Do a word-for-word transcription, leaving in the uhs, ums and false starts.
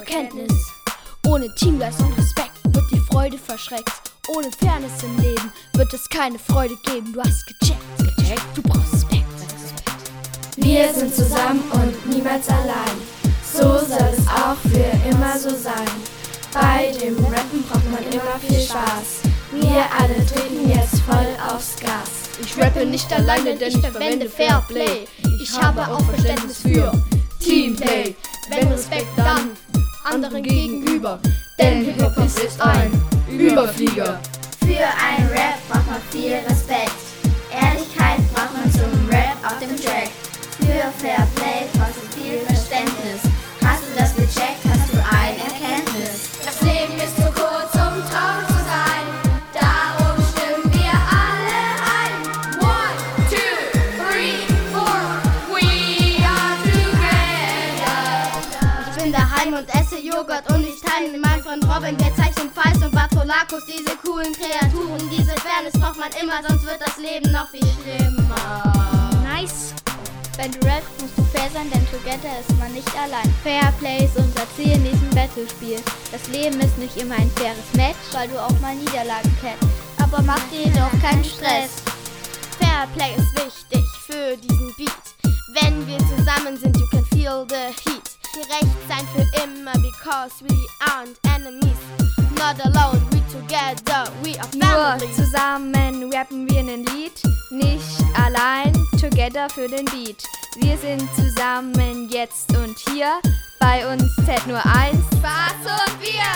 Erkenntnis. Ohne Teamgeist und Respekt wird die Freude verschreckt. Ohne Fairness im Leben wird es keine Freude geben. Du hast gecheckt, gecheckt, du brauchst Respekt. Wir sind zusammen und niemals allein. So soll es auch für immer so sein. Bei dem Rappen braucht man immer viel Spaß. Wir alle treten jetzt voll aufs Gas. Ich rappe nicht alleine, denn ich verwende Fairplay. Ich habe auch Verständnis für Teamplay. Wenn Respekt, dann anderen gegenüber. Denn Hip-Hop ist ein Überflieger. Für ein Rap braucht man viel Respekt. Ehrlichkeit braucht man zum Rap auf dem Track. Für Fairplay brauchst du viel Verständnis. Hast du das gecheckt, hast du eine Erkenntnis. Das Leben ist zu kurz, um traurig zu sein. Darum stimmen wir alle ein. One, two, three, four. We are together. Ich bin daheim und esse Joghurt und ich teile mit meinem Freund Robin. Wir zeichnen Feist und Bartholakos, diese coolen Kreaturen. Diese Fairness braucht man immer, sonst wird das Leben noch viel schlimmer. Nice! Wenn du rappst, musst du fair sein, denn together ist man nicht allein. Fairplay ist unser Ziel in diesem Battlespiel. Das Leben ist nicht immer ein faires Match, weil du auch mal Niederlagen kennst. Aber mach dir doch keinen Stress. Fairplay ist wichtig für diesen Beat. Wenn wir zusammen sind, you can feel the heat. Gerecht sein für immer, because we aren't enemies. Not alone, we together, we are family. Nur zusammen rappen wir ein Lied, nicht allein, together für den Beat. Wir sind zusammen jetzt und hier, bei uns zählt nur eins. Spaß und wir